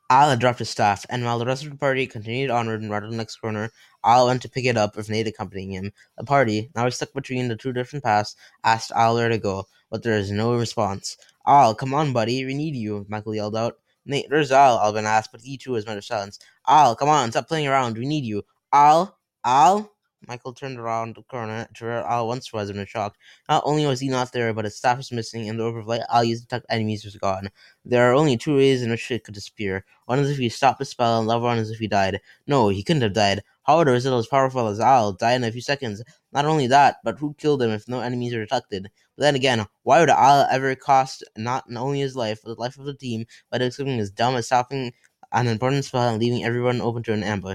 Al had dropped his staff, and while the rest of the party continued onward and routed the next corner, Al went to pick it up with Nate accompanying him. The party, now stuck between the two different paths, asked Al where to go, but there was no response. Al, come on, buddy, we need you, Michael yelled out. Nate, where's Al? Alvin asked, but he too was met with silence. Al, come on, stop playing around, we need you. Al? Al? Michael turned around the corner to where Al once was and was shocked. Not only was he not there, but his staff was missing, and the orb of light Al used to detect enemies was gone. There are only two ways in which it could disappear. One is if he stopped the spell, and the other one is if he died. No, he couldn't have died. Howard was still as powerful as Al, died in a few seconds. Not only that, but who killed him if no enemies were detected? But then again, why would Al ever cost not only his life, but the life of the team by doing something as dumb as stopping an important spell and leaving everyone open to an ambush?